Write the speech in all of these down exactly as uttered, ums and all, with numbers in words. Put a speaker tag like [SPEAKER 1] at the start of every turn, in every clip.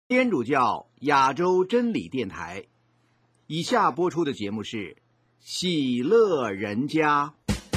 [SPEAKER 1] 天主教亚洲真理电台，以下播出的节目是《喜乐人家》。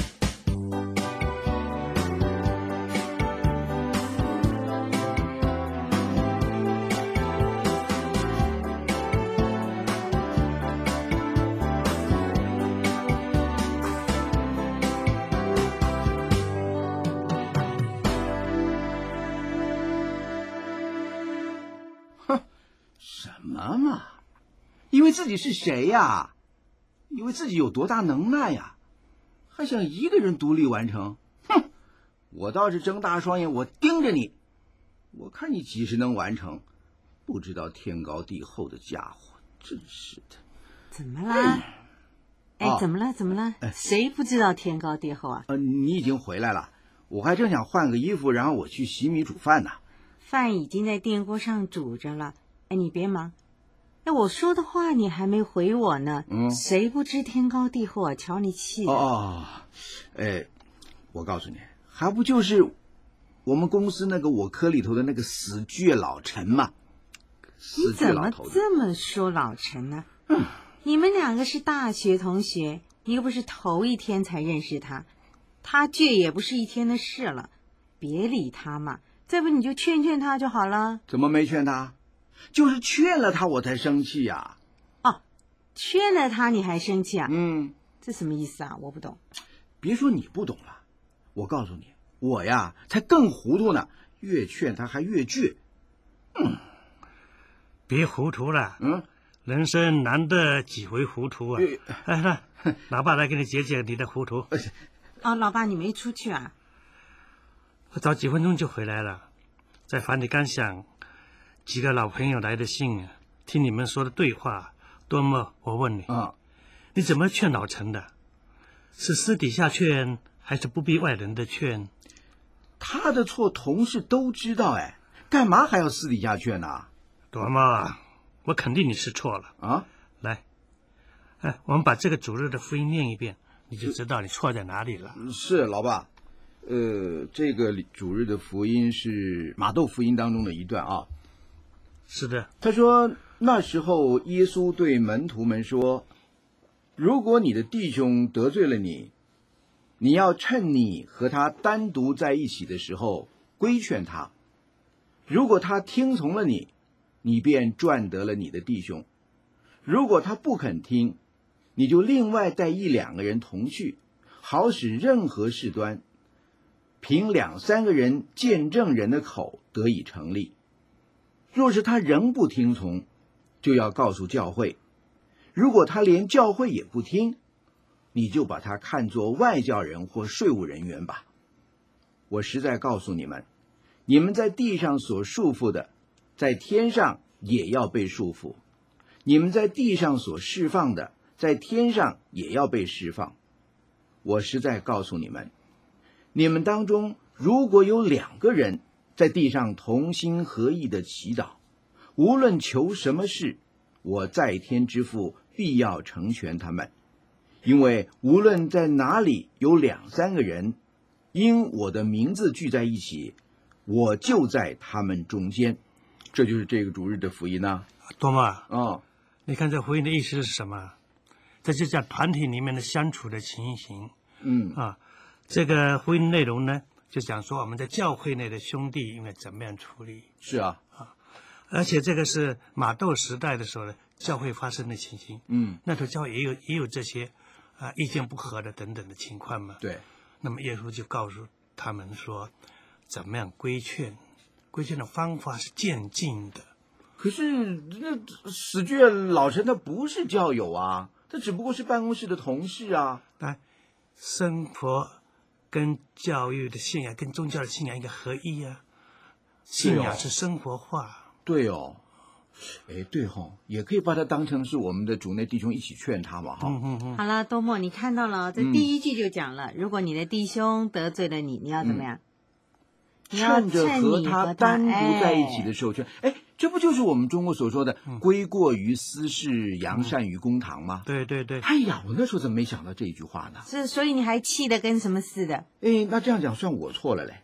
[SPEAKER 1] 什么？以为自己是谁呀？以为自己有多大能耐呀？还想一个人独立完成？哼！我倒是睁大双眼，我盯着你，我看你几时能完成？不知道天高地厚的家伙，真是的！
[SPEAKER 2] 怎么啦？哎，
[SPEAKER 1] 哦、
[SPEAKER 2] 怎么了？怎么了？谁不知道天高地厚啊？
[SPEAKER 1] 呃，你已经回来了，我还正想换个衣服，然后我去洗米煮饭呢。
[SPEAKER 2] 饭已经在电锅上煮着了。哎，你别忙。哎，我说的话你还没回我呢。
[SPEAKER 1] 嗯，
[SPEAKER 2] 谁不知天高地厚啊？瞧你气的。
[SPEAKER 1] 哦哦，哎，我告诉你，还不就是我们公司那个我科里头的那个死倔老陈嘛？
[SPEAKER 2] 你怎么这么说老陈呢？嗯，你们两个是大学同学，你又不是头一天才认识他，他倔也不是一天的事了，别理他嘛。再不你就劝劝他就好了。
[SPEAKER 1] 怎么没劝他？就是劝了他，我才生气呀、
[SPEAKER 2] 啊！哦，劝了他你还生气啊？
[SPEAKER 1] 嗯，
[SPEAKER 2] 这什么意思啊？我不懂。
[SPEAKER 1] 别说你不懂了，我告诉你，我呀才更糊涂呢，越劝他还越倔。
[SPEAKER 3] 嗯，别糊涂了。
[SPEAKER 1] 嗯，
[SPEAKER 3] 人生难得几回糊涂啊！哎，来，老爸来给你解解你的糊涂。
[SPEAKER 2] 哦，老爸，你没出去啊？
[SPEAKER 3] 我早几分钟就回来了，在梵蒂冈想几个老朋友来的信，听你们说的对话，多么……我问你
[SPEAKER 1] 啊，
[SPEAKER 3] 你怎么劝老陈的？是私底下劝，还是不逼外人的劝？
[SPEAKER 1] 他的错，同事都知道，哎，干嘛还要私底下劝呢？
[SPEAKER 3] 多么，我肯定你是错了
[SPEAKER 1] 啊！
[SPEAKER 3] 来，哎，我们把这个主日的福音念一遍，你就知道你错在哪里了。
[SPEAKER 1] 是，老爸。呃，这个主日的福音是马窦福音当中的一段啊。
[SPEAKER 3] 是的，
[SPEAKER 1] 他说那时候耶稣对门徒们说，如果你的弟兄得罪了你，你要趁你和他单独在一起的时候规劝他，如果他听从了你，你便赚得了你的弟兄；如果他不肯听，你就另外带一两个人同去，好使任何事端凭两三个人见证人的口得以成立。若是他仍不听从，就要告诉教会；如果他连教会也不听，你就把他看作外教人或税务人员吧。我实在告诉你们，你们在地上所束缚的，在天上也要被束缚；你们在地上所释放的，在天上也要被释放。我实在告诉你们，你们当中如果有两个人在地上同心合意的祈祷，无论求什么事，我在天之父必要成全他们。因为无论在哪里有两三个人因我的名字聚在一起，我就在他们中间。这就是这个主日的福音啊。
[SPEAKER 3] 多么
[SPEAKER 1] 哦，
[SPEAKER 3] 你看这福音的意思是什么？这就叫团体里面的相处的情形。
[SPEAKER 1] 嗯
[SPEAKER 3] 啊，这个福音内容呢，就讲说我们在教会内的兄弟应该怎么样处理。
[SPEAKER 1] 是啊，
[SPEAKER 3] 啊，而且这个是马窦时代的时候呢，教会发生的情形。
[SPEAKER 1] 嗯，
[SPEAKER 3] 那时候教会也有也有这些啊意见不合的等等的情况嘛。
[SPEAKER 1] 对。
[SPEAKER 3] 那么耶稣就告诉他们说，怎么样规劝？规劝的方法是渐进的。
[SPEAKER 1] 可是那死倔老陈他不是教友啊，他只不过是办公室的同事啊。
[SPEAKER 3] 来，生活跟教育的信仰跟宗教的信仰一个合一啊，信仰是生活化。
[SPEAKER 1] 对哦，哎，对哦，也可以把它当成是我们的主内弟兄一起劝他嘛，哈。
[SPEAKER 3] 嗯嗯嗯。
[SPEAKER 2] 好了，多默，你看到了，这第一句就讲了，嗯、如果你的弟兄得罪了你，你要怎么样？
[SPEAKER 1] 嗯、趁着和他单独在一起的时候劝，哎，这不就是我们中国所说的“归过于私事，扬善于公堂”吗？
[SPEAKER 3] 对对对。
[SPEAKER 1] 哎呀，我那时候怎么没想到这一句话呢？
[SPEAKER 2] 是，所以你还气得跟什么似的？
[SPEAKER 1] 哎，那这样讲算我错了嘞。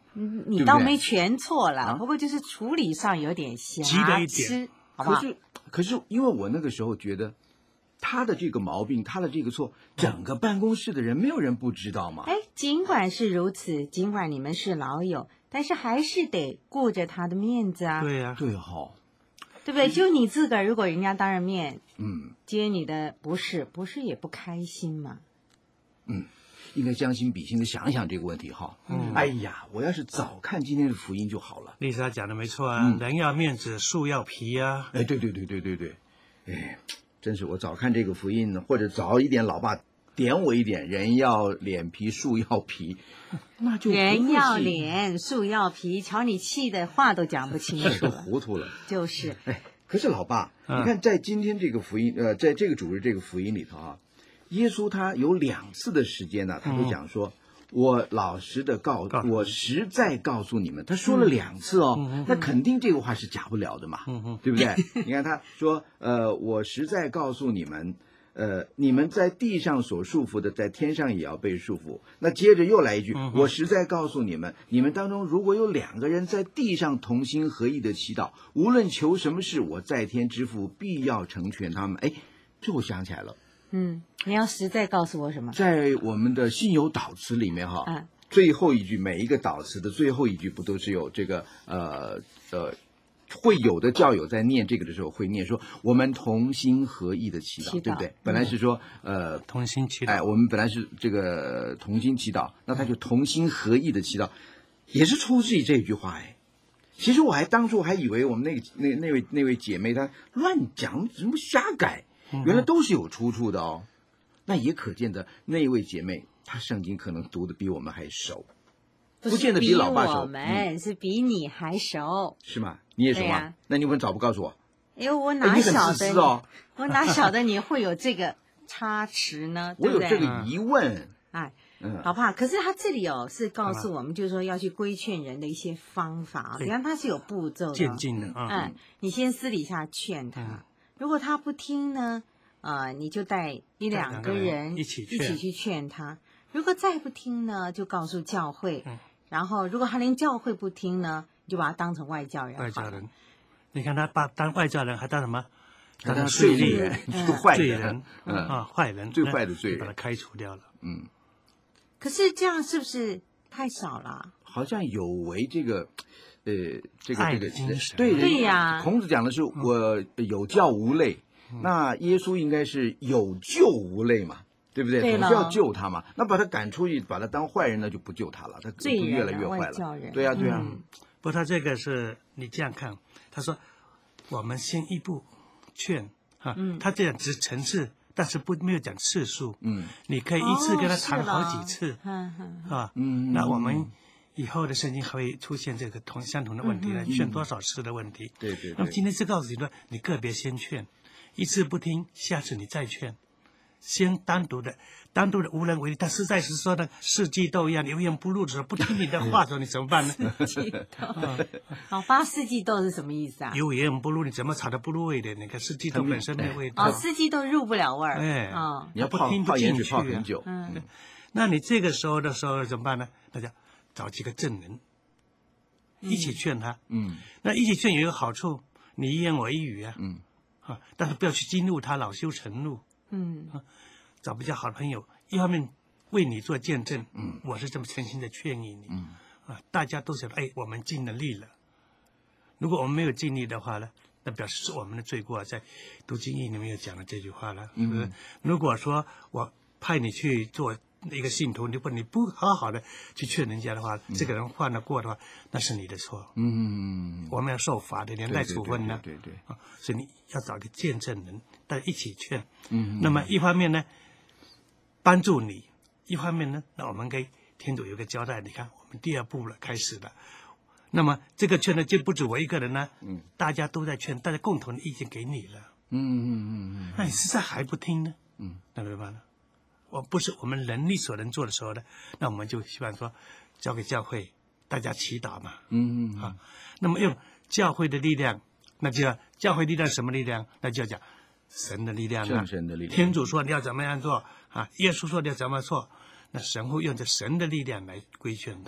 [SPEAKER 2] 嗯，你倒没全错了，不过就是处理上有点瑕疵，好吧？
[SPEAKER 1] 可是，可是因为我那个时候觉得他的这个毛病，他的这个错，整个办公室的人没有人不知道嘛。
[SPEAKER 2] 哎，尽管是如此，尽管你们是老友，但是还是得顾着他的面子啊。
[SPEAKER 3] 对呀、啊，
[SPEAKER 1] 对哈，
[SPEAKER 2] 对不对？就你自个儿，如果人家当着面，
[SPEAKER 1] 嗯，
[SPEAKER 2] 接你的不是，不是也不开心嘛。
[SPEAKER 1] 嗯。应该将心比心的想一想这个问题哈。嗯，哎呀，我要是早看今天的福音就好了。
[SPEAKER 3] 丽莎讲的没错啊，嗯、人要面子，树要皮啊。
[SPEAKER 1] 哎，对对对对对对，哎，真是我早看这个福音呢，或者早一点，老爸点我一点，人要脸皮，树要皮，那就
[SPEAKER 2] 人要脸，树要皮，瞧你气的话都讲不清楚，
[SPEAKER 1] 都糊涂了。
[SPEAKER 2] 就是，
[SPEAKER 1] 哎，可是老爸，嗯、你看在今天这个福音，呃，在这个主日这个福音里头啊。耶稣他有两次的时间呢，他都讲说：“嗯、我老实的告，我实在告诉你们。”他说了两次哦，嗯、那肯定这个话是假不了的嘛，嗯、对不对？你看他说：“呃，我实在告诉你们，呃，你们在地上所束缚的，在天上也要被束缚。”那接着又来一句：“嗯、我实在告诉你们，你们当中如果有两个人在地上同心合意的祈祷，无论求什么事，我在天之父必要成全他们。”哎，这我想起来了。
[SPEAKER 2] 嗯，你要实在告诉我什么？
[SPEAKER 1] 在我们的信友祷词里面哈，
[SPEAKER 2] 嗯、
[SPEAKER 1] 最后一句，每一个祷词的最后一句不都是有这个呃呃，会有的教友在念这个的时候会念说我们同心合意的祈祷，
[SPEAKER 2] 祈祷
[SPEAKER 1] 对不对？本来是说呃
[SPEAKER 3] 同心祈祷，
[SPEAKER 1] 哎，我们本来是这个同心祈祷，那他就同心合意的祈祷，也是出自于这句话哎。其实我还当初还以为我们那个那那位那位姐妹她乱讲什么瞎改。原来都是有出处的哦，那也可见的那位姐妹，她圣经可能读的比我们还熟，不见得比老爸熟。
[SPEAKER 2] 我们、嗯、是比你还熟，
[SPEAKER 1] 是吗？你也熟吗？啊、那你为什么早不告诉我？
[SPEAKER 2] 哎呦，我哪晓得？
[SPEAKER 1] 哦、
[SPEAKER 2] 我哪晓得你会有这个差池呢？
[SPEAKER 1] 我有这个疑问。
[SPEAKER 2] 哎，嗯，老爸，可是他这里哦是告诉我们，就是说要去规劝人的一些方法，你看他是有步骤的，
[SPEAKER 3] 渐进的啊。
[SPEAKER 2] 嗯，你先私底下劝他。嗯，如果他不听呢，呃，你就带一两个人
[SPEAKER 3] 一起
[SPEAKER 2] 一起去劝他。如果再不听呢，就告诉教会。嗯、然后，如果他连教会不听呢，你就把他当成外教人。
[SPEAKER 3] 外教人，你看他把当外教人还当什么？
[SPEAKER 1] 当成罪人、坏
[SPEAKER 3] 人，嗯啊，坏人，
[SPEAKER 1] 最坏的罪人，
[SPEAKER 3] 把他开除掉了。
[SPEAKER 1] 嗯。
[SPEAKER 2] 可是这样是不是太少了？
[SPEAKER 1] 好像有违这个。呃，这个这个
[SPEAKER 3] 对
[SPEAKER 2] 对呀，
[SPEAKER 1] 孔子讲的是我有教无类，嗯、那耶稣应该是有救无类嘛，对不对？
[SPEAKER 2] 对，
[SPEAKER 1] 总是要救他嘛。那把他赶出去，把他当坏人，那就不救他了，他就越来越坏了。对呀、啊，对呀、啊。
[SPEAKER 3] 嗯、不过他这个是你这样看，他说我们先一步劝啊，嗯、他这样只层次，但是不没有讲次数。嗯，你可以一次跟他谈好几次，
[SPEAKER 2] 哦、
[SPEAKER 3] 啊，嗯，那我们。以后的圣经还会出现这个同相同的问题来劝多少次的问题。
[SPEAKER 1] 对对。
[SPEAKER 3] 那么今天是告诉你说，你个别先劝，一次不听，下次你再劝，先单独的，单独的无能为力。他实在是说的四季豆一样，油盐不入的时候，不听你的话的时候，你怎么办呢？
[SPEAKER 2] 四季豆，好吧，四季豆是什么意思啊？
[SPEAKER 3] 油盐不入，你怎么炒的不入味的？你看四季豆本身没味道。
[SPEAKER 2] 哦，四季豆入不了味儿。
[SPEAKER 3] 哎，
[SPEAKER 2] 哦，
[SPEAKER 1] 你要
[SPEAKER 3] 不听不进去
[SPEAKER 1] 泡很久。
[SPEAKER 2] 嗯，
[SPEAKER 3] 那你这个时候的时候怎么办呢？大家。找几个证人，一起劝他。嗯，那一起劝有一个好处，你一言我一语啊。嗯，啊，但是不要去激怒他，恼羞成怒。嗯，啊，找比较好的朋友，一方面为你做见证。嗯，我是这么诚心的劝你。嗯，啊，大家都觉得哎，我们尽了力了。如果我们没有尽力的话呢，那表示是我们的罪过。在读经义里面有讲了这句话了，是不是？嗯、如果说我派你去做。一个信徒，你不你不好好的去劝人家的话，嗯、这个人犯了过的话，那是你的错。嗯，我们要受罚的，连带处分呢。
[SPEAKER 1] 对 对, 对, 对, 对, 对
[SPEAKER 3] 啊，所以你要找个见证人，大家一起劝。嗯，那么一方面呢，帮助你；一方面呢，那我们给天主有个交代。你看，我们第二步了，开始了。那么这个劝呢，就不止我一个人呢，嗯，大家都在劝，大家共同的意见给你了。嗯嗯嗯嗯，那你实在还不听呢？嗯，那怎么办呢？我不是我们能力所能做的时候呢，那我们就希望说，交给教会，大家祈祷嘛。嗯嗯啊，那么用教会的力量，那就要教会力量什么力量？那就要讲神的力量啊，
[SPEAKER 1] 神的力量。
[SPEAKER 3] 天主说你要怎么样做啊？耶稣说你要怎么做？那神会用着神的力量来规劝他。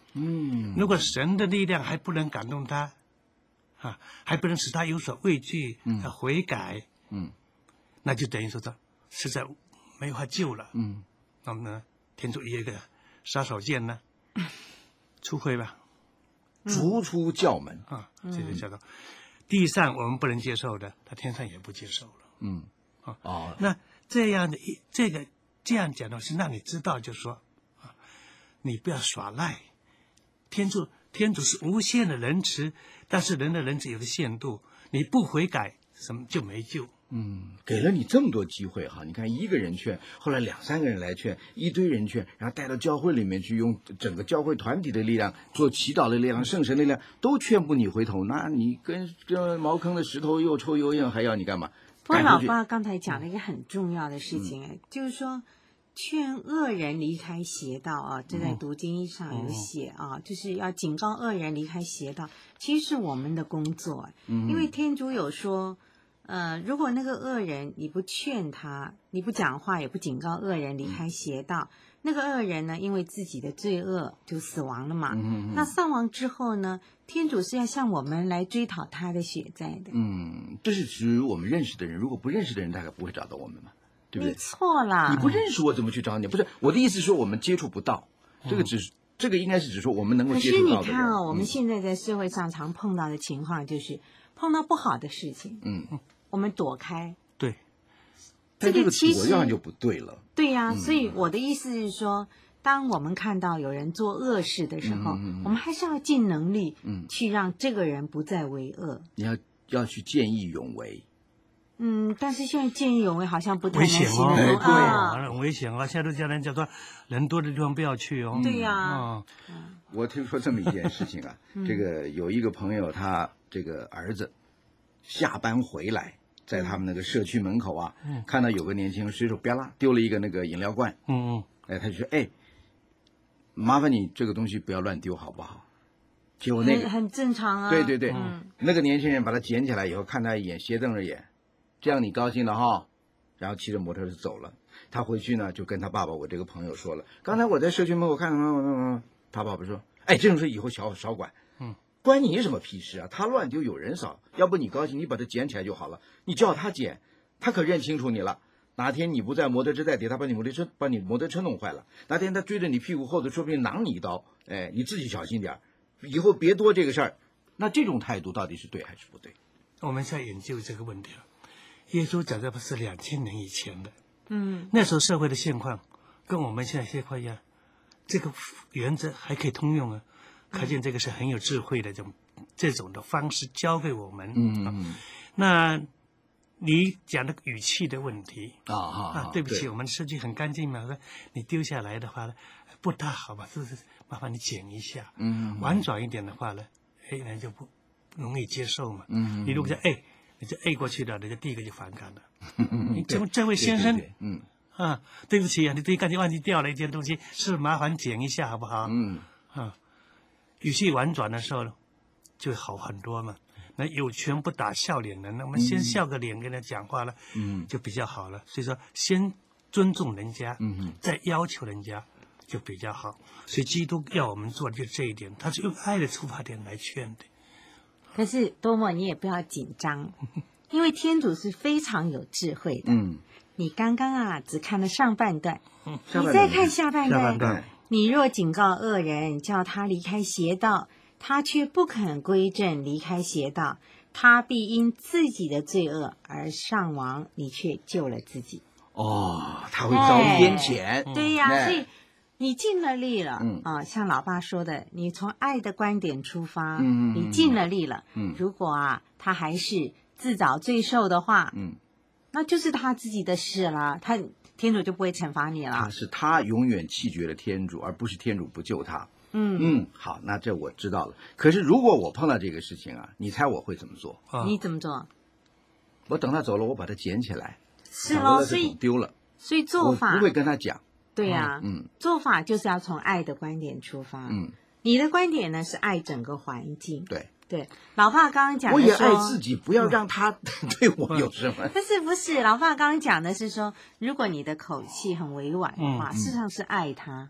[SPEAKER 3] 嗯，如果神的力量还不能感动他，啊，还不能使他有所畏惧、嗯、悔改，嗯，那就等于说他实在没法救了。嗯，那么呢，天主一个杀手锏呢，出会吧，
[SPEAKER 1] 逐出教门
[SPEAKER 3] 啊，这就叫做地上我们不能接受的，他天上也不接受了。嗯，啊哦，那这样的这个这样讲的是让你知道，就是说啊，你不要耍赖，天主天主是无限的仁慈，但是人的仁慈有个限度，你不悔改，什么就没救。
[SPEAKER 1] 嗯，给了你这么多机会哈，你看一个人劝，后来两三个人来劝，一堆人劝，然后带到教会里面去，用整个教会团体的力量，做祈祷的力量，圣神的力量，都劝不你回头，那你跟这茅坑的石头又臭又硬，还要你干嘛？
[SPEAKER 2] 不过老爸刚才讲了一个很重要的事情，嗯、就是说劝恶人离开邪道啊，这在读经上有写啊，嗯、就是要警告恶人离开邪道，其实是我们的工作，嗯、因为天主有说。呃，如果那个恶人你不劝他，你不讲话，也不警告恶人离开邪道，嗯、那个恶人呢，因为自己的罪恶就死亡了嘛。嗯嗯那丧亡之后呢，天主是要向我们来追讨他的血债的。
[SPEAKER 1] 嗯，这是属于我们认识的人，如果不认识的人，大概不会找到我们嘛，对不对？
[SPEAKER 2] 你错了，
[SPEAKER 1] 你不认识我怎么去找你？不是我的意思，说我们接触不到，这个只是。嗯这个应该是指说我们能够接触到的人。
[SPEAKER 2] 可是你看哦，我们现在在社会上常碰到的情况就是，碰到不好的事情，嗯，我们躲开。
[SPEAKER 3] 对，
[SPEAKER 1] 这个其实就不对了。
[SPEAKER 2] 对呀、啊，嗯、所以我的意思是说，当我们看到有人做恶事的时候，嗯、我们还是要尽能力，嗯，去让这个人不再为恶。
[SPEAKER 1] 你要要去见义勇为。
[SPEAKER 2] 嗯，但是现在见义勇为好像不太能
[SPEAKER 3] 行
[SPEAKER 2] 哦，
[SPEAKER 3] 对
[SPEAKER 2] 啊，
[SPEAKER 3] 很危险啊！现在都叫人叫做人多的地方不要去哦。
[SPEAKER 2] 对呀、啊
[SPEAKER 1] 嗯，我听说这么一件事情啊，这个有一个朋友，他这个儿子下班回来，在他们那个社区门口啊，嗯、看到有个年轻人随手啪啦丢了一个那个饮料罐，嗯嗯，哎，他就说，哎，麻烦你这个东西不要乱丢好不好？结果那个
[SPEAKER 2] 很正常啊，
[SPEAKER 1] 对对对，嗯、那个年轻人把它捡起来以后，看他一眼，斜瞪着眼。这样你高兴了哈，然后骑着摩托车走了。他回去呢，就跟他爸爸，我这个朋友说了，刚才我在社区门口看到，他爸爸说，哎，这种事以后少少管，嗯，关你什么屁事啊？他乱丢有人扫，要不你高兴，你把它捡起来就好了。你叫他捡，他可认清楚你了。哪天你不在，摩托车在底，他把你摩托车把你摩托车弄坏了。哪天他追着你屁股后头，说不定攮你一刀，哎，你自己小心点，以后别多这个事儿。那这种态度到底是对还是不对？
[SPEAKER 3] 我们在研究这个问题了。耶稣讲的不是两千年以前的，嗯，那时候社会的现况跟我们现在现况一样，这个原则还可以通用啊，可见这个是很有智慧的这种这种的方式教给我们。嗯嗯、啊，那你讲的语气的问题啊啊啊，对不起，我们社区很干净嘛，你丢下来的话呢，不大好吧？是不是？麻烦你捡一下。嗯，婉转一点的话呢，哎，人就不容易接受嘛。嗯，你如果说哎。你就 A 过去了，人家第一个就反感了。你这这位先生，嗯啊，对不起啊，你对刚才忘记掉了一件东西，是麻烦捡一下好不好？嗯啊，语气婉转的时候就好很多嘛。那有权不打笑脸人，那我们先笑个脸跟他讲话了，嗯，就比较好了。所以说，先尊重人家，嗯，再要求人家就比较好。所以基督要我们做的就这一点，他是用爱的出发点来劝的。
[SPEAKER 2] 可是多么你也不要紧张，因为天主是非常有智慧的。嗯，你刚刚啊只看了上半段，嗯、你再看下半段。下半段你若警告恶人，叫他离开邪道，他却不肯归正，离开邪道，他必因自己的罪恶而上亡，你却救了自己。
[SPEAKER 1] 哦，他会遭天谴。
[SPEAKER 2] 哎嗯、对呀、啊，所以。你尽了力了，嗯啊，像老爸说的，你从爱的观点出发，嗯，你尽了力了，嗯，如果啊他还是自找罪受的话，嗯，那就是他自己的事了，他天主就不会惩罚你了。
[SPEAKER 1] 他是他永远弃绝了天主，而不是天主不救他。嗯嗯，好，那这我知道了。可是如果我碰到这个事情啊，你猜我会怎么做？
[SPEAKER 2] 啊、你怎么做？
[SPEAKER 1] 我等他走了，我把他捡起来，
[SPEAKER 2] 是咯，所以
[SPEAKER 1] 丢了，
[SPEAKER 2] 所以做法
[SPEAKER 1] 我不会跟他讲。
[SPEAKER 2] 对呀、啊，嗯，做法就是要从爱的观点出发。嗯，你的观点呢是爱整个环境。
[SPEAKER 1] 对
[SPEAKER 2] 对，老爸刚刚讲的
[SPEAKER 1] 我也爱自己，不要让他对我有什么。
[SPEAKER 2] 但是不是老爸刚刚讲的是说，如果你的口气很委婉的话，嗯、事实上是爱他。
[SPEAKER 1] 对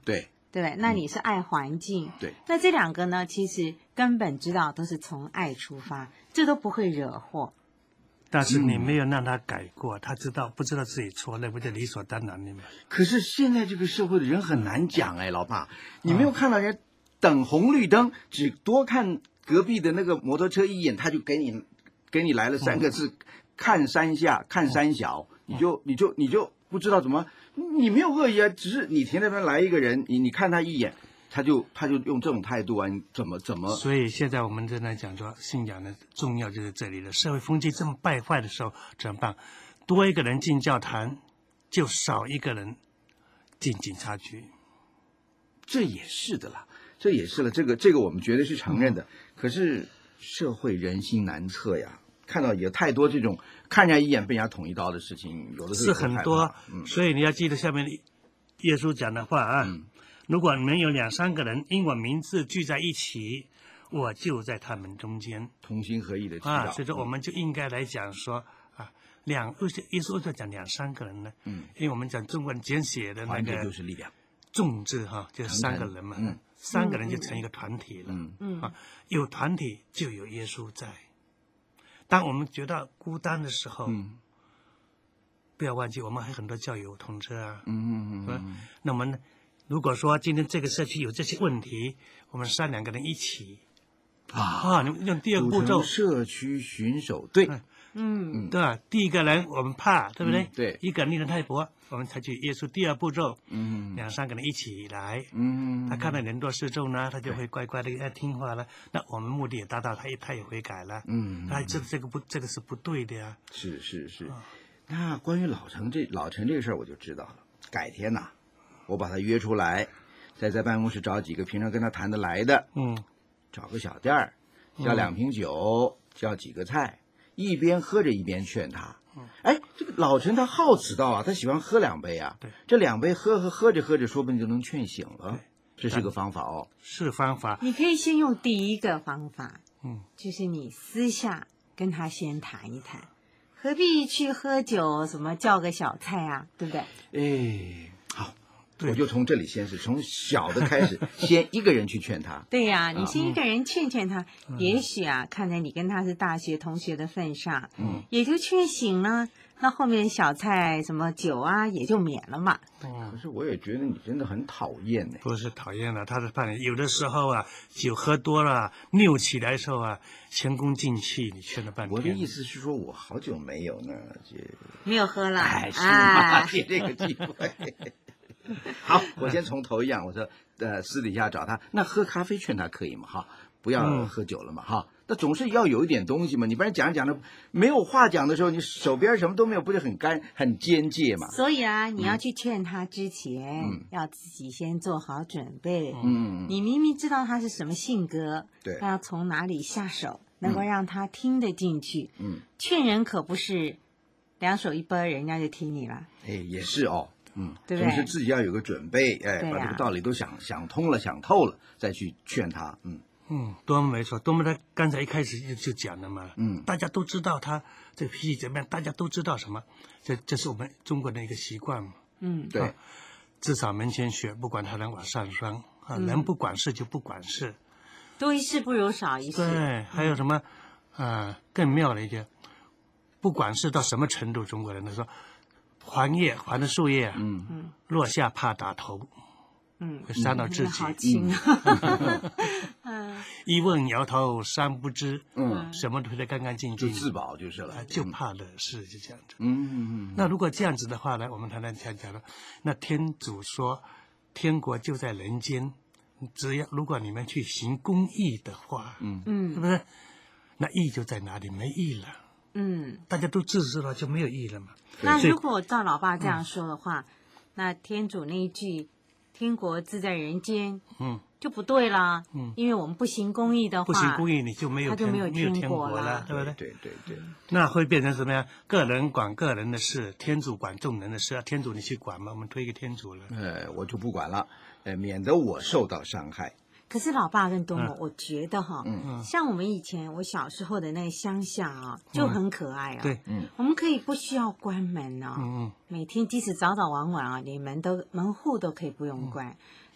[SPEAKER 2] 对不对？那你是爱环境，
[SPEAKER 1] 嗯、对。
[SPEAKER 2] 那这两个呢，其实根本知道都是从爱出发，这都不会惹祸。
[SPEAKER 3] 但是你没有让他改过，嗯、他知道不知道自己错，那不就理所当然的吗？
[SPEAKER 1] 可是现在这个社会的人很难讲哎，老爸，你没有看到人家等红绿灯，只多看隔壁的那个摩托车一眼，他就给你给你来了三个字：嗯、看山下，看山小，嗯、你就你就你就不知道怎么，你没有恶意啊，只是你停那边来一个人，你你看他一眼。他就他就用这种态度啊，你怎么怎么？
[SPEAKER 3] 所以现在我们正在讲说，信仰的重要就是这里了。社会风气这么败坏的时候怎么办？多一个人进教堂，就少一个人进警察局。
[SPEAKER 1] 这也是的啦，这也是了，这个这个我们绝对是承认的。嗯、可是社会人心难测呀，看到有太多这种看人家一眼被人家捅一刀的事情，有的
[SPEAKER 3] 是很多。嗯、所以你要记得下面耶稣讲的话啊。嗯，如果你们有两三个人因我名字聚在一起，我就在他们中间，
[SPEAKER 1] 同心合意的祈祷。
[SPEAKER 3] 啊，所以说我们就应该来讲说啊，两耶稣为什么讲两三个人呢？嗯，因为我们讲中文简写的那个
[SPEAKER 1] 就是力量，
[SPEAKER 3] 众字哈，就是三个人嘛，嗯，三个人就成一个团体了，嗯嗯，啊，有团体就有耶稣在。当我们觉得孤单的时候，嗯，不要忘记我们还有很多教友同车啊，嗯嗯嗯，嗯那我们呢？如果说今天这个社区有这些问题，我们三两个人一起啊啊，你用第二个步骤，
[SPEAKER 1] 社区巡守队，
[SPEAKER 3] 嗯，对吧？第一个人我们怕，对不对？
[SPEAKER 1] 嗯、对，
[SPEAKER 3] 一个人力量太薄，我们采取耶稣第二步骤，嗯，两三个人一起来，嗯，他看到人多势众呢，他就会乖乖的要听话了。那我们目的也达到，他也他也悔改了，嗯，他这这个不这个是不对的呀。
[SPEAKER 1] 是是是，啊、那关于老陈这老陈这个事儿我就知道了，改天呐。我把他约出来，再在办公室找几个平常跟他谈得来的，嗯，找个小店儿，叫两瓶酒，嗯、叫几个菜，一边喝着一边劝他。嗯，哎，这个老陈他好此道啊，他喜欢喝两杯啊。
[SPEAKER 3] 对，
[SPEAKER 1] 这两杯喝喝喝着喝着，说不定就能劝醒了。这是个方法哦。
[SPEAKER 3] 是方法。
[SPEAKER 2] 你可以先用第一个方法，嗯，就是你私下跟他先谈一谈，何必去喝酒？什么叫个小菜啊，对不对？
[SPEAKER 1] 哎，好。我就从这里先是从小的开始，先一个人去劝他。
[SPEAKER 2] 对呀、啊，你先一个人劝劝他，嗯、也许啊，看在你跟他是大学同学的份上，嗯，也就劝醒了。那后面小菜什么酒啊，也就免了嘛。
[SPEAKER 1] 可是我也觉得你真的很讨厌呢。
[SPEAKER 3] 不是讨厌了，他是怕你有的时候啊，酒喝多了，拗起来的时候啊，前功尽弃，你劝了半天。
[SPEAKER 1] 我的意思是说，我好久没有呢，这
[SPEAKER 2] 没有喝了，
[SPEAKER 1] 哎，是嘛？借这个机会。好，我先从头一样，我说，呃，私底下找他，那喝咖啡劝他可以吗？哈，不要喝酒了嘛，哈，那总是要有一点东西嘛，你不然讲着讲着没有话讲的时候，你手边什么都没有，不是很干很间界嘛？
[SPEAKER 2] 所以啊，你要去劝他之前，嗯、要自己先做好准备。嗯，你明明知道他是什么性格，
[SPEAKER 1] 对，
[SPEAKER 2] 要从哪里下手，能够让他听得进去。嗯，劝人可不是两手一拨，人家就听你了。
[SPEAKER 1] 哎，也是哦。嗯，
[SPEAKER 2] 对
[SPEAKER 1] 总是自己要有个准备，哎，
[SPEAKER 2] 啊、
[SPEAKER 1] 把这个道理都想想通了、想透了，再去劝他。嗯
[SPEAKER 3] 嗯，多么没错，多么他刚才一开始就就讲了嘛，嗯，大家都知道他这个脾气怎么样，大家都知道什么，这这是我们中国的一个习惯嘛。
[SPEAKER 2] 嗯，
[SPEAKER 1] 对，啊、
[SPEAKER 3] 至少门前雪，不管他人往上霜啊，嗯、人不管事就不管事，
[SPEAKER 2] 多一事不如少一事。
[SPEAKER 3] 对，还有什么啊、呃、更妙的一点，不管事到什么程度，中国人都说。黄叶，黄的树叶啊，嗯嗯，落下怕打头，嗯，会伤到自己。
[SPEAKER 2] 好轻
[SPEAKER 3] 啊！一问摇头三不知，嗯，什么都得干干净净，
[SPEAKER 1] 就自保就是了，
[SPEAKER 3] 就怕惹事，就这样子。
[SPEAKER 1] 嗯嗯嗯。
[SPEAKER 3] 那如果这样子的话呢，我们谈谈讲讲了，那天主说，天国就在人间，只要如果你们去行公义的话，嗯嗯，是不是？那义就在哪里？没义了。嗯，大家都自私了，就没有义了嘛。
[SPEAKER 2] 那如果照老爸这样说的话，嗯、那天主那一句“天国自在人间”，嗯，就不对啦。嗯，因为我们不行公义的话，
[SPEAKER 3] 不行公义你就没有
[SPEAKER 2] 他就没有
[SPEAKER 3] 天
[SPEAKER 2] 天国
[SPEAKER 3] 了，
[SPEAKER 2] 了，
[SPEAKER 3] 对不对？
[SPEAKER 1] 对对对。
[SPEAKER 3] 那会变成什么呀？个人管个人的事，天主管众人的事。天主你去管嘛，我们推给天主了。
[SPEAKER 1] 呃，我就不管了，呃，免得我受到伤害。
[SPEAKER 2] 可是老爸跟多么，嗯、我觉得哈，嗯、像我们以前我小时候的那个乡下啊，就很可爱啊。
[SPEAKER 3] 嗯、对，
[SPEAKER 2] 嗯，我们可以不需要关门哦，嗯、每天即使早早晚晚啊，连门都门户都可以不用关。嗯、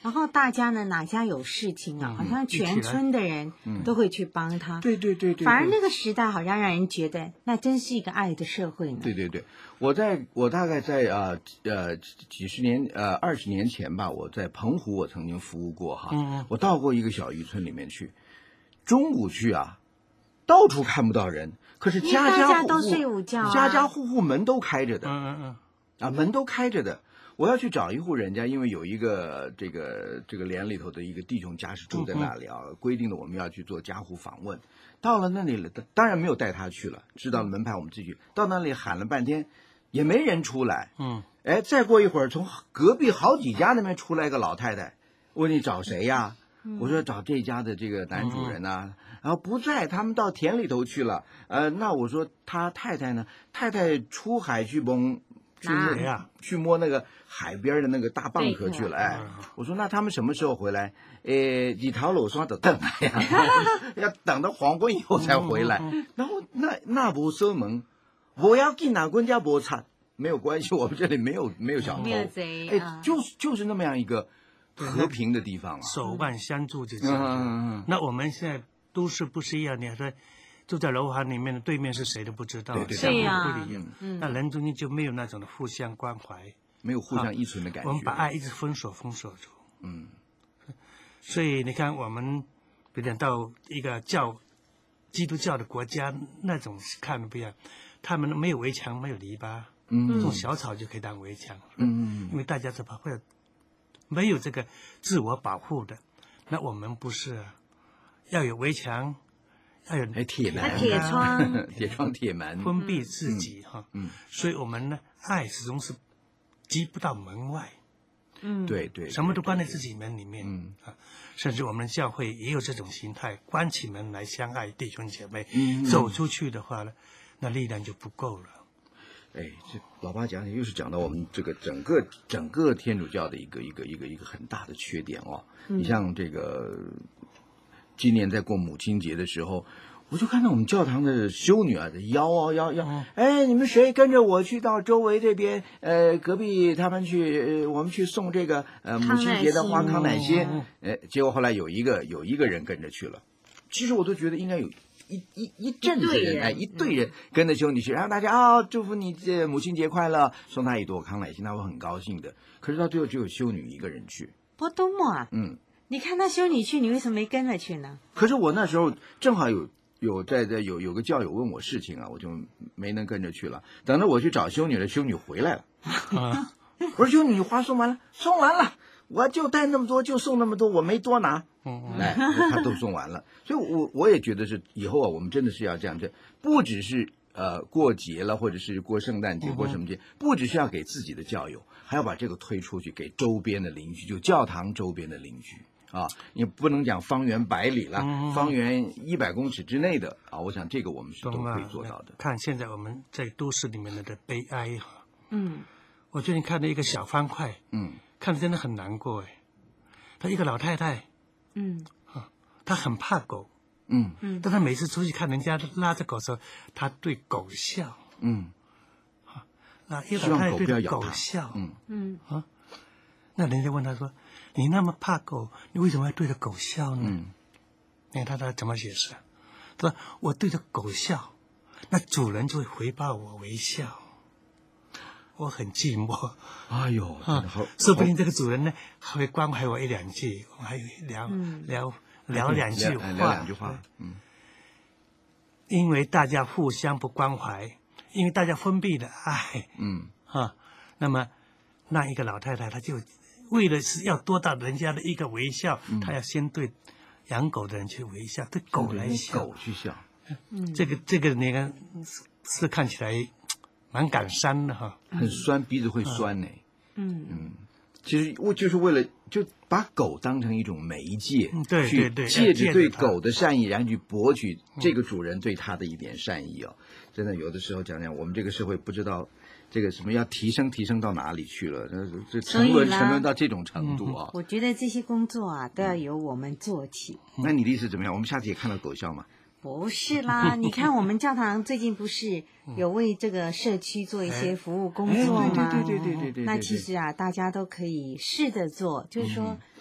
[SPEAKER 2] 然后大家呢，哪家有事情啊，好像全村的人都会去帮他。
[SPEAKER 1] 对对对对。
[SPEAKER 2] 反而那个时代好像让人觉得，那真是一个爱的社会呢。
[SPEAKER 1] 对对对，我在我大概在呃呃几十年呃二十年前吧，我在澎湖我曾经服务过哈，嗯、我到过一个小渔村里面去，中午去啊，到处看不到人，可是家家户户
[SPEAKER 2] 大家都睡午觉、啊，
[SPEAKER 1] 家家户户门都开着的，
[SPEAKER 3] 嗯嗯嗯，
[SPEAKER 1] 啊门都开着的。我要去找一户人家，因为有一个这个这个连里头的一个弟兄家是住在那里啊，嗯、规定的我们要去做家户访问。到了那里了，当然没有带他去了，知道了门牌我们自己去。到那里喊了半天，也没人出来。嗯，哎，再过一会儿，从隔壁好几家那边出来一个老太太，问你找谁呀？嗯、我说找这家的这个男主人呐、啊，然后不在，他们到田里头去了。呃，那我说他太太呢？太太出海去蒙。去摸呀，去摸那个海边的那个大蚌壳去了。哎，我说那他们什么时候回来？呃，几条路上都等来呀，要等到黄昏以后才回来。然后那那不说门，我要进哪关家不差，没有关系，我们这里没有没有小偷，
[SPEAKER 2] 没有贼，
[SPEAKER 1] 哎，就是就是那么样一个和平的地方啊，
[SPEAKER 3] 手腕相助就这样。嗯嗯嗯。那我们现在都市不是一样，你说。住在楼房里面的对面是谁都不知道，
[SPEAKER 1] 对对
[SPEAKER 3] 相互
[SPEAKER 2] 呀，
[SPEAKER 3] 不理。嗯，那人中间就没有那种的互相关怀，
[SPEAKER 1] 没有互相依存的感觉。
[SPEAKER 3] 我们把爱一直封锁封锁住。嗯，所以你看，我们比如到一个教基督教的国家，那种看的不一样，他们没有围墙，没有篱笆，嗯，种小草就可以当围墙。嗯，因为大家都会没有这个自我保护的，那我们不是要有围墙。还有
[SPEAKER 1] 铁门、
[SPEAKER 2] 铁窗、
[SPEAKER 1] 铁窗、铁门，
[SPEAKER 3] 封闭自己哈。嗯，所以我们呢，爱始终是击不到门外。
[SPEAKER 1] 嗯，对对，
[SPEAKER 3] 什么都关在自己门里面。嗯啊，甚至我们教会也有这种心态，关起门来相爱弟兄姐妹。嗯，走出去的话呢，那力量就不够了。
[SPEAKER 1] 哎，这老爸讲又是讲到我们这个整个整个天主教的一个一个一个一个很大的缺点哦。嗯、你像这个。今年在过母亲节的时候，我就看到我们教堂的修女啊，摇啊摇摇，哎，你们谁跟着我去到周围这边，呃，隔壁他们去，呃、我们去送这个呃母亲节的花康乃馨，哎，结果后来有一个有一个人跟着去了，其实我都觉得应该有一一一阵子人，哎，一队人跟着修女去，然后大家啊、哦、祝福你这母亲节快乐，送她一朵康乃馨，她会很高兴的。可是到最后只有修女一个人去，
[SPEAKER 2] 不多么啊，嗯。你看他修女去，你为什么没跟着去呢？
[SPEAKER 1] 可是我那时候正好有有在在有有个教友问我事情啊，我就没能跟着去了。等着我去找修女了，修女回来了。啊、我说修女，花送完了，送完了，我就带那么多，就送那么多，我没多拿。嗯，哎，他都送完了，所以我我也觉得是以后啊，我们真的是要这样，这不只是呃过节了，或者是过圣诞节、过什么节，不只是要给自己的教友，还要把这个推出去给周边的邻居，就教堂周边的邻居。啊，你不能讲方圆百里了，嗯、方圆一百公尺之内的啊，我想这个我们是都可以做到的。
[SPEAKER 3] 看现在我们在都市里面的的悲哀哈，嗯，我最近看到一个小方块，嗯，看着真的很难过哎。她一个老太太，嗯，啊，她很怕狗，嗯嗯，但她每次出去看人家拉着狗的时候，她对狗笑，嗯，啊，那一个老太太对狗笑，嗯嗯啊，那人家问她说。你那么怕狗，你为什么要对着狗笑呢？嗯，你看他他怎么解释？他说我对着狗笑，那主人就会回报我微笑。我很寂寞。
[SPEAKER 1] 哎呦，啊，
[SPEAKER 3] 说不定这个主人呢还会关怀我一两句，我还有聊、嗯、聊聊两句话，
[SPEAKER 1] 聊两句话。嗯，
[SPEAKER 3] 因为大家互相不关怀，因为大家封闭的爱。嗯，啊，那么那一个老太太她就。为了是要多到人家的一个微笑，嗯、他要先对养狗的人去微笑，对狗来笑，
[SPEAKER 1] 狗去笑。
[SPEAKER 3] 嗯，这个这个那个是看起来蛮感伤的哈，
[SPEAKER 1] 很酸，鼻子会酸呢。嗯嗯，其实我就是为了就把狗当成一种媒介，
[SPEAKER 3] 嗯、对对对，
[SPEAKER 1] 借着对狗的善意，然后去博取这个主人对他的一点善意哦。真的有的时候讲讲，我们这个社会不知道。这个什么要提升提升到哪里去了？这这沉沦沉沦到这种程度啊！
[SPEAKER 2] 我觉得这些工作啊都要由我们做起。
[SPEAKER 1] 那你的意思怎么样？我们下次也看到狗笑吗？
[SPEAKER 2] 不是啦，你看我们教堂最近不是有为这个社区做一些服务工作吗？
[SPEAKER 1] 对对对对对对。
[SPEAKER 2] 那其实啊，大家都可以试着做，就是说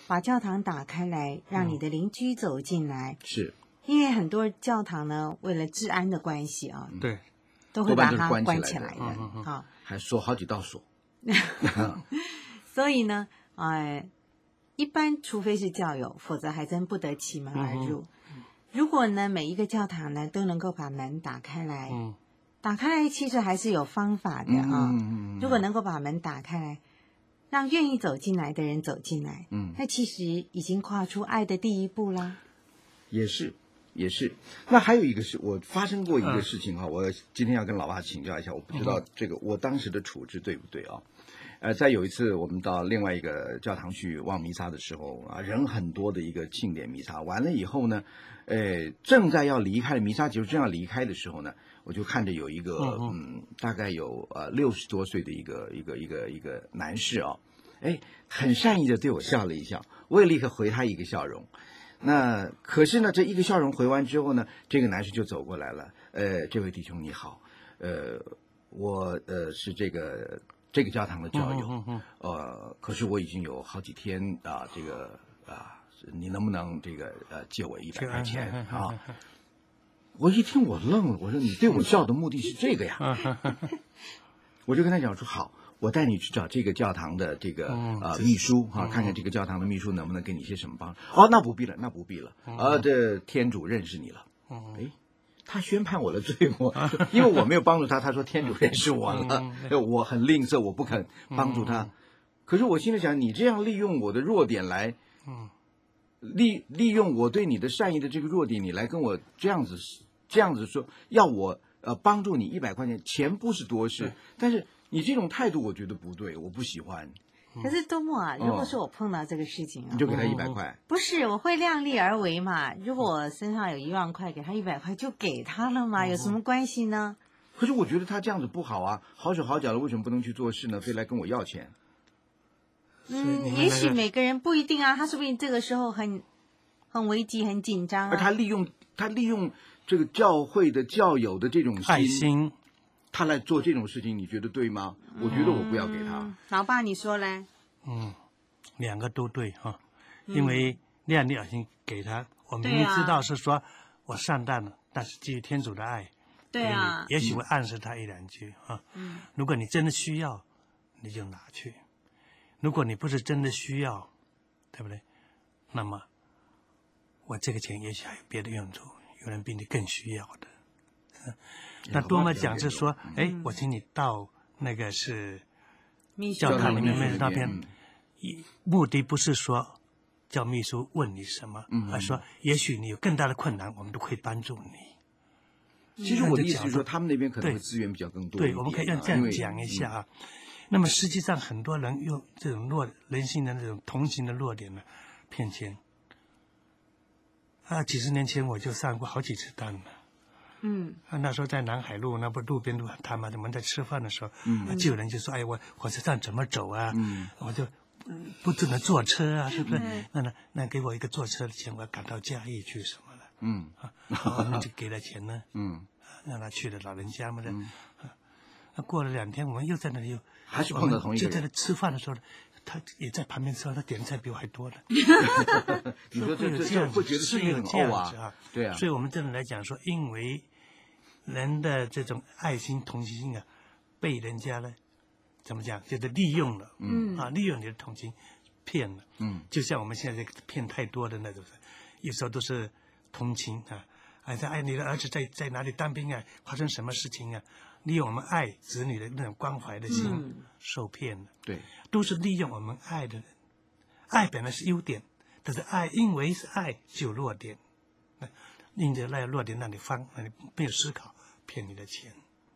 [SPEAKER 2] 把教堂打开来，让你的邻居走进来。
[SPEAKER 1] 是，
[SPEAKER 2] 因为很多教堂呢，为了治安的关系啊，
[SPEAKER 3] 对，
[SPEAKER 2] 都会把它
[SPEAKER 1] 关
[SPEAKER 2] 关
[SPEAKER 1] 起来的，
[SPEAKER 2] 起来的，
[SPEAKER 3] 嗯
[SPEAKER 2] 啊，
[SPEAKER 1] 还锁好几道锁。
[SPEAKER 2] 所以呢，呃，一般除非是教友，否则还真不得其门而入。如果呢，每一个教堂呢都能够把门打开来，
[SPEAKER 3] 嗯，
[SPEAKER 2] 打开来其实还是有方法的啊。
[SPEAKER 1] 嗯嗯嗯、
[SPEAKER 2] 如果能够把门打开来，让愿意走进来的人走进来，
[SPEAKER 1] 嗯，
[SPEAKER 2] 那其实已经跨出爱的第一步啦。
[SPEAKER 1] 也是，也是。那还有一个是我发生过一个事情哈、嗯，我今天要跟老爸请教一下，我不知道这个、嗯、我当时的处置对不对啊？呃，在有一次我们到另外一个教堂去望弥撒的时候啊，人很多的一个庆典弥撒，完了以后呢，呃，正在要离开弥撒结束正要离开的时候呢，我就看着有一个嗯, 嗯，大概有呃六十多岁的一个一个一个一个男士啊，哎，很善意的对我笑了一笑，我也立刻回他一个笑容。那可是呢，这一个笑容回完之后呢，这个男士就走过来了，呃，这位弟兄你好，呃，我呃是这个。这个教堂的教友，嗯嗯嗯、呃，可是我已经有好几天啊，这个啊，你能不能这个呃借我一百块钱啊？我一听我愣了，我说你对我笑的目的是这个呀？我就跟他讲说好，我带你去找这个教堂的这个呃秘书啊，看看这个教堂的秘书能不能给你一些什么帮助。哦，那不必了，那不必了，啊，这天主认识你了，哎。他宣判我的罪，我因为我没有帮助他，他说天主认识我了，我很吝啬，我不肯帮助他。可是我心里想，你这样利用我的弱点来，利利用我对你的善意的这个弱点，你来跟我这样子这样子说，要我呃帮助你一百块钱，钱不是多事，但是你这种态度我觉得不对，我不喜欢。
[SPEAKER 2] 可是多么啊！如果是我碰到这个事情啊，
[SPEAKER 1] 你就给他一百块。
[SPEAKER 2] 不是，我会量力而为嘛。如果我身上有一万块，给他一百块就给他了嘛，有什么关系呢？
[SPEAKER 1] 可是我觉得他这样子不好啊，好手好脚的，为什么不能去做事呢？非来跟我要钱？
[SPEAKER 2] 嗯，也许每个人不一定啊，他说不定这个时候很很危急、很紧张、啊。
[SPEAKER 1] 而他利用他利用这个教会的教友的这种心
[SPEAKER 3] 爱心。
[SPEAKER 1] 他来做这种事情，你觉得对吗？我觉得我不要给他。
[SPEAKER 2] 嗯、老爸，你说嘞？
[SPEAKER 3] 嗯，两个都对哈，因为量力而行给他，我明明知道是说我上当了，但是基于天主的爱，
[SPEAKER 2] 对啊，
[SPEAKER 3] 也许会暗示他一两句啊。嗯，如果你真的需要，你就拿去；如果你不是真的需要，对不对？那么我这个钱也许还有别的用处，有人比你更需要的。那多么讲是说，哎，我请你到那个是教堂里面那照片，目的不是说叫秘书问你什么，而说也许你有更大的困难，我们都可以帮助你。
[SPEAKER 1] 其实我的意思是说，他们那边可能资源比较更多。
[SPEAKER 3] 对，我们可以用这样讲一下啊。那么实际上，很多人用这种弱人性的那种同情的弱点呢，骗钱。啊，几十年前我就上过好几次当了。
[SPEAKER 2] 嗯，
[SPEAKER 3] 啊，那时候在南海路，那不路边路摊嘛，我们在吃饭的时候，嗯，就有人就说：“哎，我火车站怎么走啊？”嗯，我就不只能坐车啊，是不是？嗯、那那那给我一个坐车的钱，我要赶到嘉义去什么的。嗯，啊，我们就给了钱呢。嗯，让他去了老人家嘛的。嗯，那过了两天，我们又在那里又
[SPEAKER 1] 还是碰到同一个人，
[SPEAKER 3] 就在那吃饭的时候，他也在旁边吃饭，他点的菜比我还多呢。
[SPEAKER 1] 你说这这这会觉得
[SPEAKER 3] 是有这样子
[SPEAKER 1] 啊？对啊。
[SPEAKER 3] 所以我们真的来讲说，因为人的这种爱心、同情心啊，被人家呢，怎么讲，就是利用了，嗯啊，利用你的同情，骗了，嗯，就像我们现在骗太多的那种，有时候都是同情啊，哎，哎，你的儿子在在哪里当兵啊？发生什么事情啊？利用我们爱子女的那种关怀的心，嗯、受骗了，
[SPEAKER 1] 对，
[SPEAKER 3] 都是利用我们爱的人，爱本来是优点，但是爱因为是爱就有弱点。因着那弱点让你翻，让你没有思考，骗你的钱。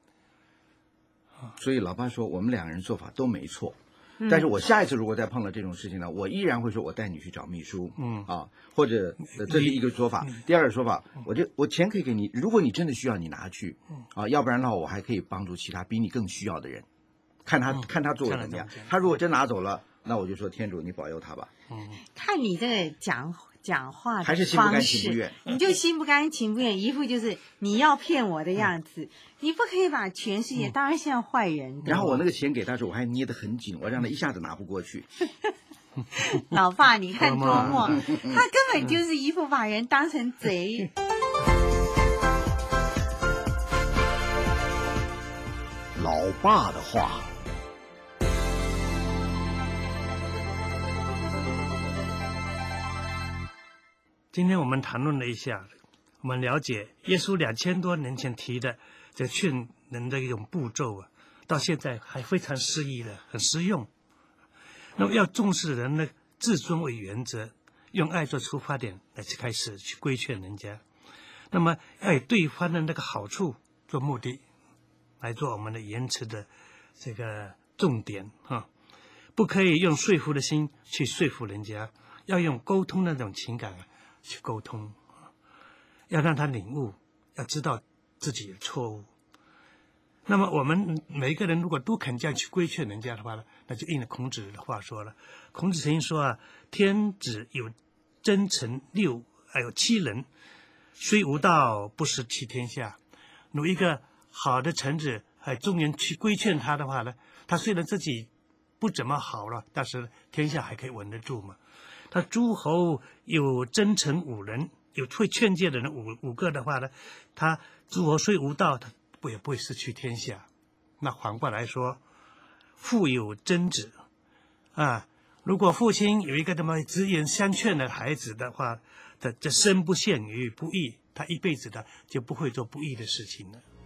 [SPEAKER 1] 所以老爸说，我们两个人做法都没错，嗯、但是我下一次如果再碰到这种事情呢，我依然会说，我带你去找秘书，嗯啊，或者、呃、这是一个说法。第二个说法，我就我钱可以给你，如果你真的需要，你拿去，啊，要不然的话，我还可以帮助其他比你更需要的人，看他、嗯、看他做的怎么样。他如果真拿走了，那我就说天主，你保佑他吧。
[SPEAKER 2] 嗯，看你这个讲。讲话的
[SPEAKER 1] 还是心不甘情不愿，
[SPEAKER 2] 你就心不甘情不愿，一副就是你要骗我的样子。嗯、你不可以把全世界，嗯、当然像坏人。
[SPEAKER 1] 然后我那个钱给他时候，我还捏得很紧，我让他一下子拿不过去。
[SPEAKER 2] 老爸，你看多么，他根本就是一副把人当成贼。
[SPEAKER 1] 老爸的话。
[SPEAKER 3] 今天我们谈论了一下，我们了解耶稣两千多年前提的这劝人的一种步骤啊，到现在还非常适宜的，很实用。那么要重视人的自尊为原则，用爱做出发点来开始去规劝人家。那么要以对方的那个好处做目的，来做我们的言辞的这个重点啊，不可以用说服的心去说服人家，要用沟通的那种情感去沟通，要让他领悟，要知道自己的错误。那么我们每一个人如果都肯这样去规劝人家的话呢，那就应了孔子的话说了。孔子曾经说啊，天子有真臣六，还有七人，虽无道，不失其天下。如一个好的臣子，还众人去规劝他的话呢，他虽然自己不怎么好了，但是天下还可以稳得住嘛。他诸侯有真臣五人，有会劝诫的人五五个的话呢，他诸侯虽无道，他不也不会失去天下。那反过来说，父有真子啊，如果父亲有一个这么直言相劝的孩子的话，这这身不陷于不义，他一辈子的就不会做不义的事情了。